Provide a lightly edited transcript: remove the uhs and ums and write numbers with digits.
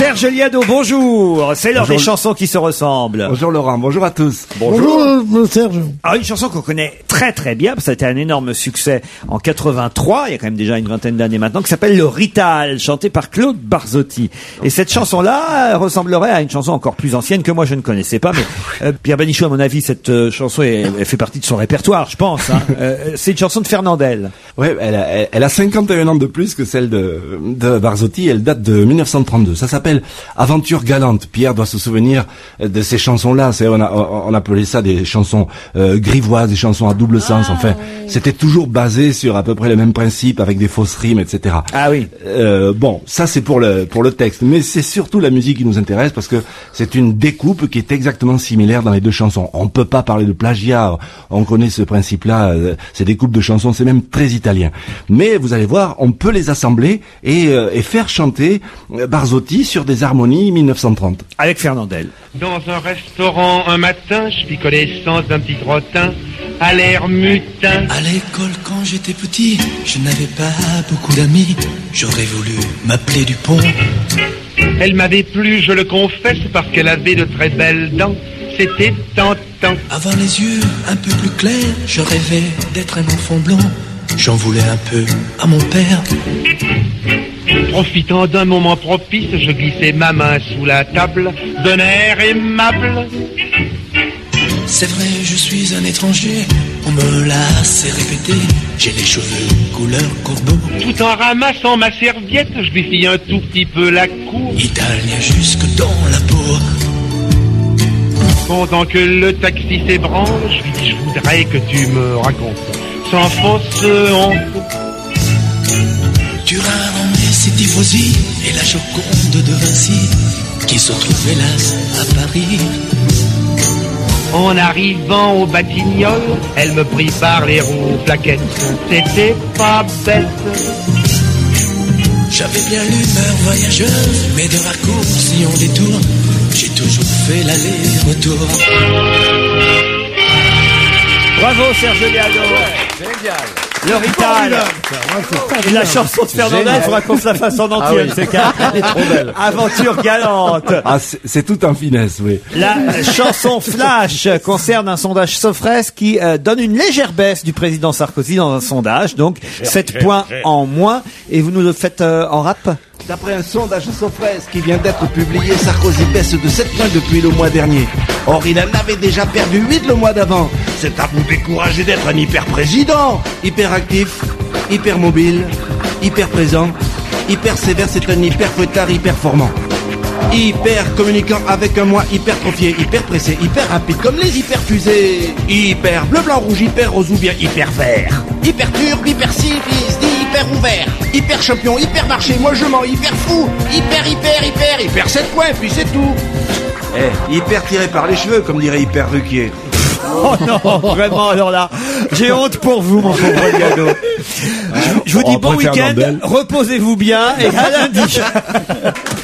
Serge Liado, bonjour. C'est l'heure des chansons qui se ressemblent. Bonjour Laurent, bonjour à tous. Bonjour Serge. Alors une chanson qu'on connaît très très bien, parce que ça a été un énorme succès en 83, il y a quand même déjà une vingtaine d'années maintenant, qui s'appelle Le Rital, chanté par Claude Barzotti. Et cette chanson-là ressemblerait à une chanson encore plus ancienne que moi je ne connaissais pas, mais Pierre Bénichou, à mon avis, cette chanson elle fait partie de son répertoire, je pense. Hein. C'est une chanson de Fernandel. Ouais, elle a 51 ans de plus que celle de Barzotti, elle date de 1932. Ça s'appelle Aventure galante. Pierre doit se souvenir de ces chansons-là. On appelait ça des chansons grivoises, des chansons à double sens. Enfin, c'était toujours basé sur à peu près le même principe, avec des fausses rimes, etc. Ah oui. Bon, ça c'est pour le texte, mais c'est surtout la musique qui nous intéresse parce que c'est une découpe qui est exactement similaire dans les deux chansons. On peut pas parler de plagiat. On connaît ce principe-là. Ces découpes de chansons, c'est même très italien. Mais vous allez voir, on peut les assembler et faire chanter Barzotti sur des harmonies 1930. Avec Fernandel. Dans un restaurant un matin, je picolais sans un petit trottin, à l'air mutin. À l'école quand j'étais petit, je n'avais pas beaucoup d'amis. J'aurais voulu m'appeler Dupont. Elle m'avait plu, je le confesse, parce qu'elle avait de très belles dents. C'était tentant. Avoir les yeux un peu plus clairs, je rêvais d'être un enfant blond. J'en voulais un peu à mon père. Profitant d'un moment propice, je glissais ma main sous la table, d'un air aimable. C'est vrai, je suis un étranger, on me l'a assez répété. J'ai les cheveux couleur corbeau. Tout en ramassant ma serviette, je lui fis un tout petit peu la cour. Italien jusque dans la peau. Pendant que le taxi s'ébranle, je lui dis, je voudrais que tu me racontes, sans fausse honte. Tu ramenais ces tifosi et la Joconde de Vinci, qui se trouve hélas à Paris. En arrivant au Batignolles, elle me prit par les roues plaquettes. C'était pas bête. J'avais bien l'humeur voyageuse, mais de raccourci en détour, j'ai toujours fait l'aller-retour. Bravo Serge Liado. Génial. Le Rital. Et la chanson de Fernandel, il faudra qu'on se la fasse en entier, c'est clair. Elle est trop belle. Aventure galante. Ah, c'est tout en finesse, oui. La chanson Flash concerne un sondage Sofres qui donne une légère baisse du président Sarkozy dans un sondage, donc 7 points en moins. Et vous nous le faites en rap? D'après un sondage Sofres qui vient d'être publié, Sarkozy baisse de 7 points depuis le mois dernier. Or, il en avait déjà perdu 8 le mois d'avant. C'est à vous décourager d'être un hyper-président. Hyperactif, hyper mobile, hyper présent, hyper sévère, c'est un hyper fouettard, hyper formant. Hyper communicant avec un moi hypertrophié, hyper pressé, hyper rapide comme les hyper fusées. Hyper bleu, blanc, rouge, hyper rose ou bien hyper vert. Hyper turc, hyper civiliste, hyper ouvert. Hyper champion, hyper marché, moi je mens, hyper fou. Hyper 7 points, puis c'est tout. Hyper tiré par les cheveux, comme dirait Hyper Ruquier. Oh non, vraiment, alors là, j'ai honte pour vous, mon pauvre Liado. Je vous dis bon week-end, reposez-vous bien et à lundi.